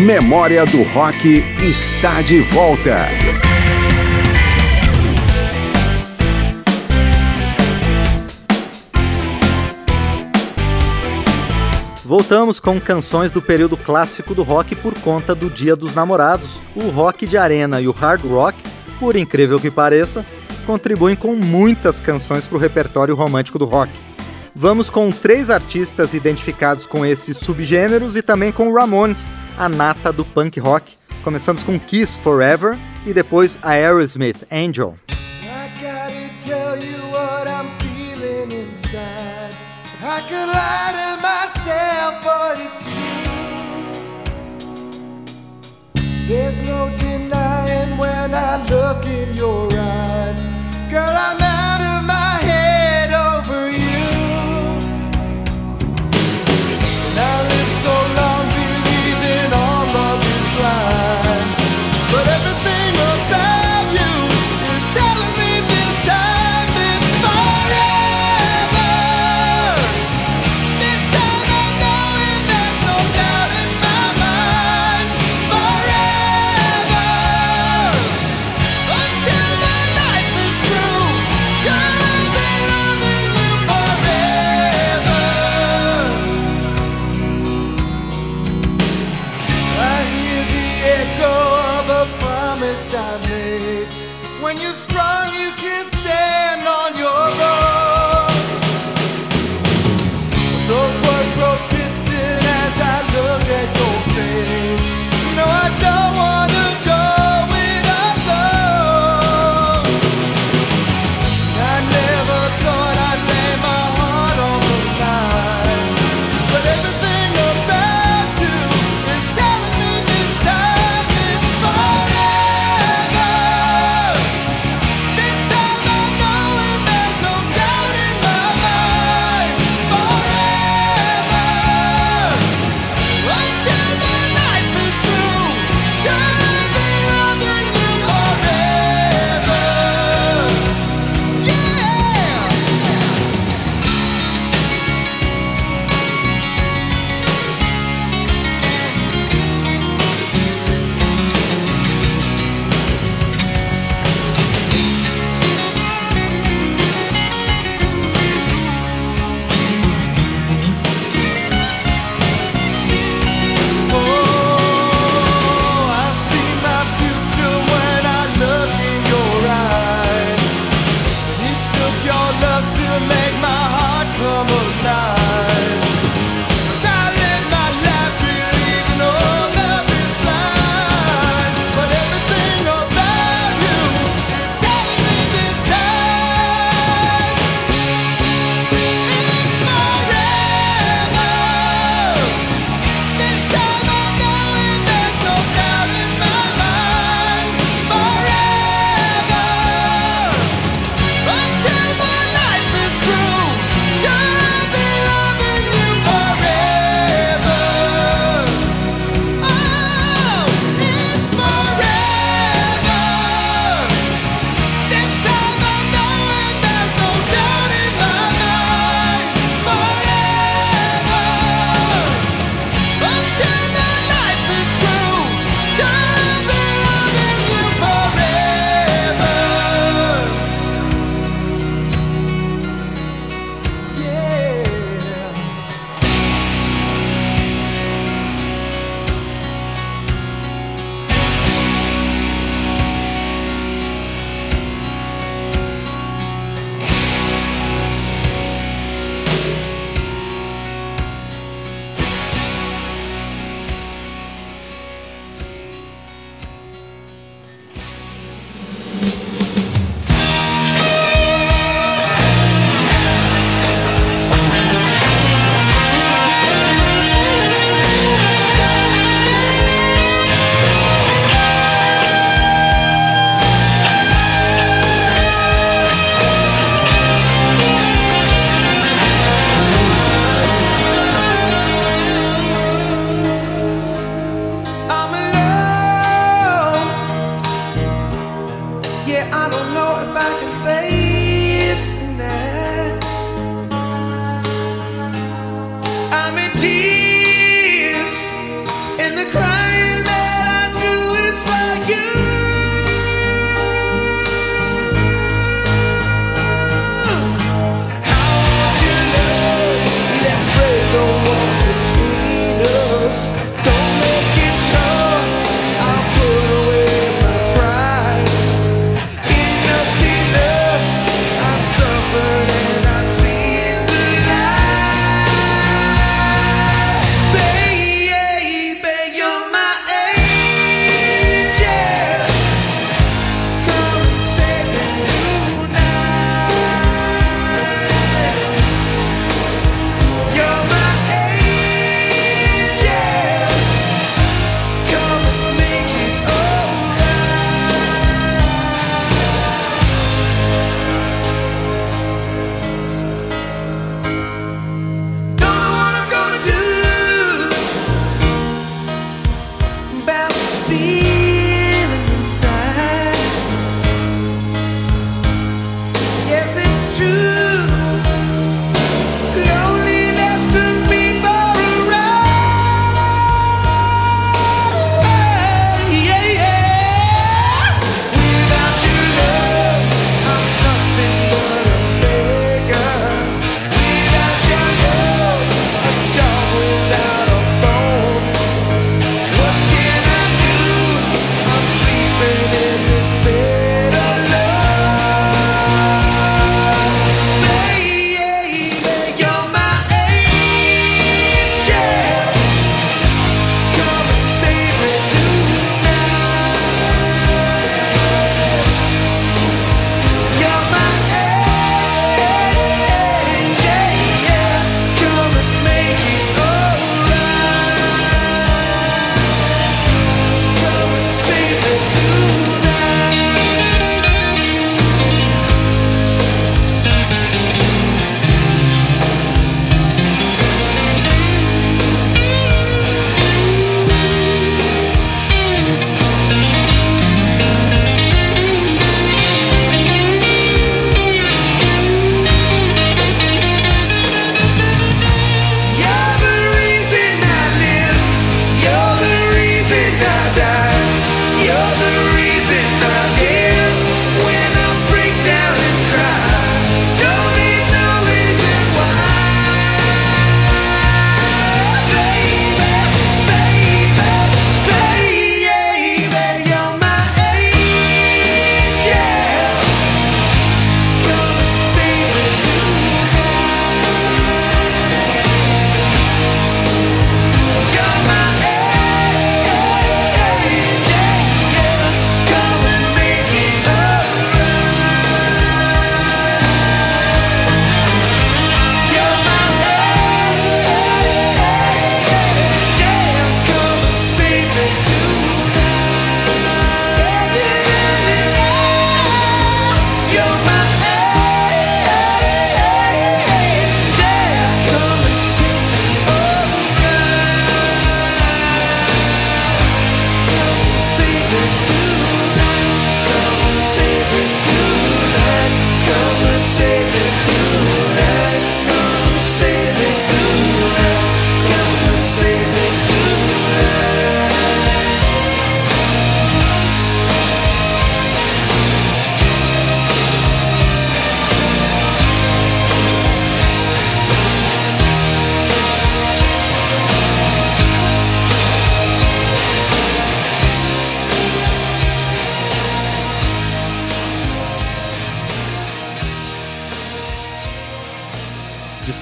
Memória do Rock está de volta. Voltamos com canções do período clássico do rock por conta do Dia dos Namorados. O rock de arena e o hard rock, por incrível que pareça, contribuem com muitas canções para o repertório romântico do rock. Vamos com 3 artistas identificados com esses subgêneros e também com Ramones, a nata do punk rock. Começamos com Kiss Forever e depois a Aerosmith, Angel. I gotta tell you what I'm feeling inside. I could lie to myself, but it's true. There's no denying when I look in your eyes. Girl, I'm out of my head over you. And I lived so long believing all love is blind, but everything about you is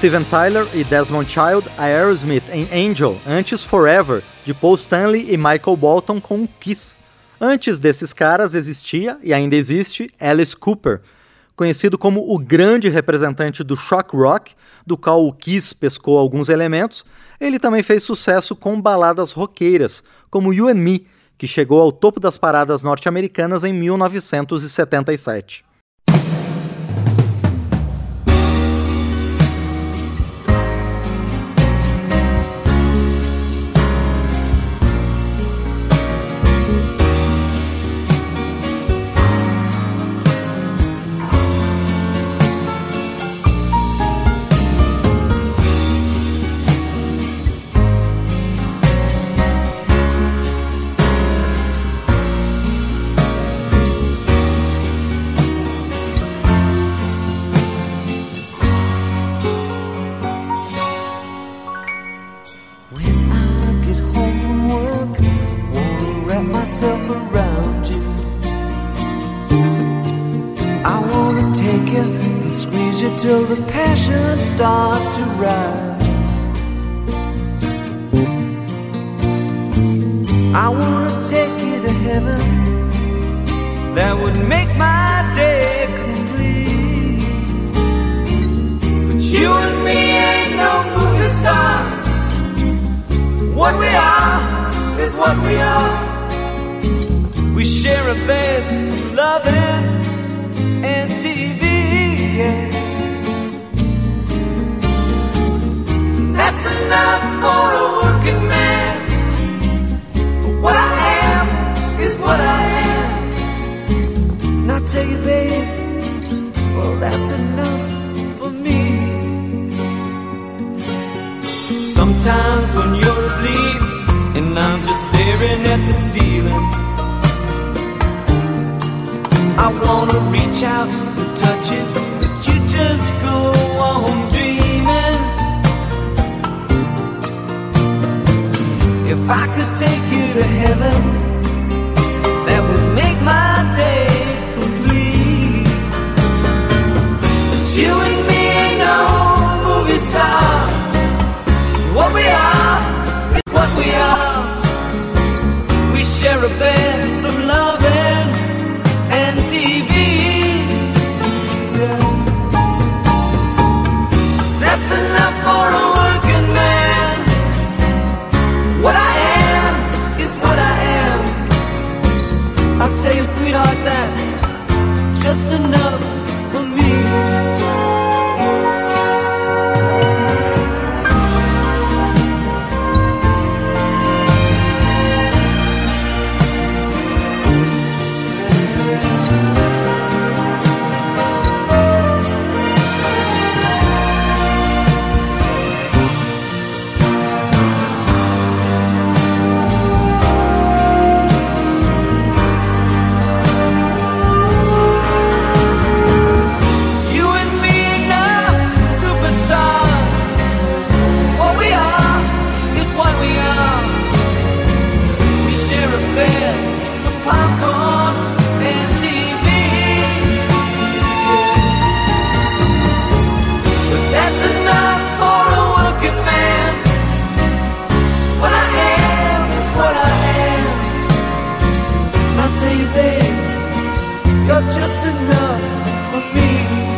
Steven Tyler e Desmond Child, Aerosmith em Angel, antes Forever, de Paul Stanley e Michael Bolton com Kiss. Antes desses caras existia, e ainda existe, Alice Cooper, conhecido como o grande representante do shock rock, do qual o Kiss pescou alguns elementos. Ele também fez sucesso com baladas roqueiras, como You and Me, que chegou ao topo das paradas norte-americanas em 1977. Till the passion starts to rise, I wanna take you to heaven. That would make my day complete. But you and me ain't no movie star. What we are is what we are. We share a bed, some loving and TV, yeah. That's enough for a working man. But what I am is what I am. And I tell you, babe, well, that's enough for me. Sometimes when you're asleep and I'm just staring at the ceiling, I wanna reach out and touch it, but you just go on dreaming. If I could take you to heaven, that would make my day complete. But you and me ain't no movie star. What we are is what we are. We share a bed, some loving and TV. Yeah. That's enough for a working man. What I am is what I am. I'll tell you, sweetheart, that's just enough for me. You're just enough for me.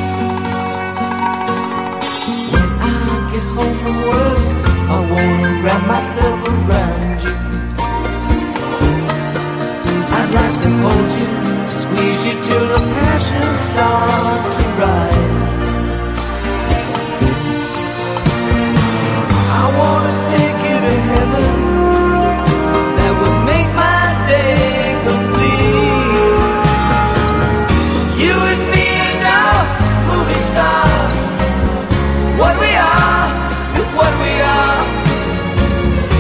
When I get home from work, I wanna wrap myself around you. I'd like to hold you, squeeze you till the passion starts to rise. I wanna take you to heaven. That would make my day complete. You and me and our movie star. What we are is what we are.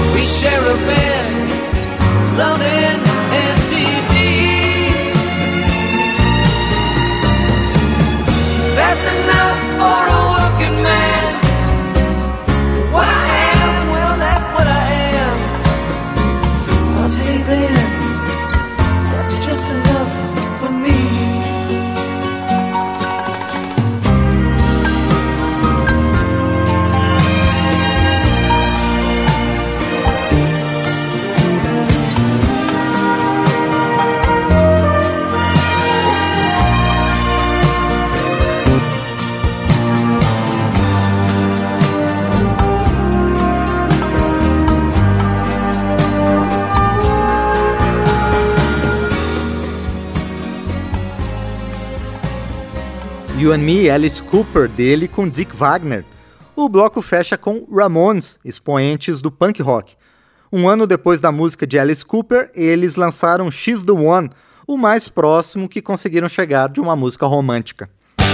You and Me, Alice Cooper, dele com Dick Wagner. O bloco fecha com Ramones, expoentes do punk rock. Um ano depois da música de Alice Cooper, eles lançaram She's the One, o mais próximo que conseguiram chegar de uma música romântica.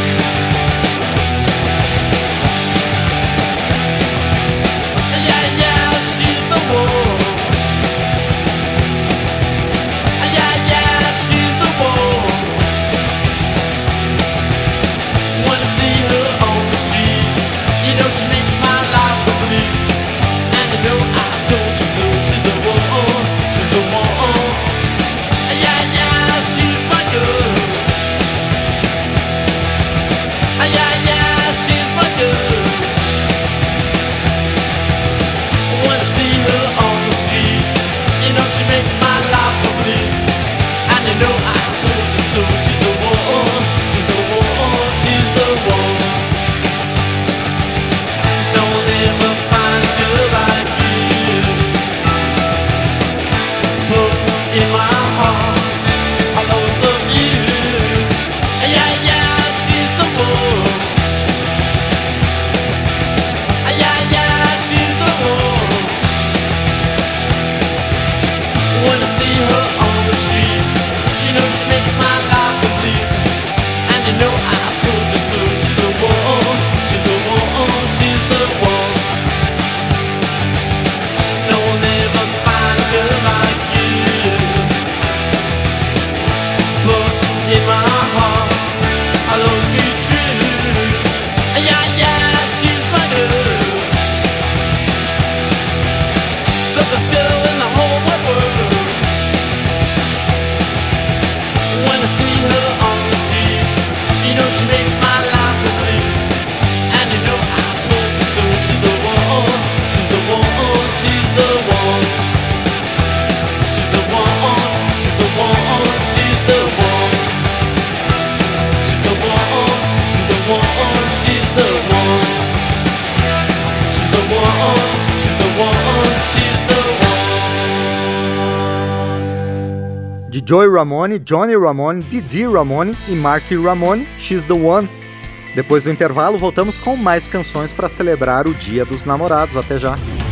De Joey Ramone, Johnny Ramone, Dee Ramone e Marky Ramone, She's the One. Depois do intervalo, voltamos com mais canções para celebrar o Dia dos Namorados. Até já!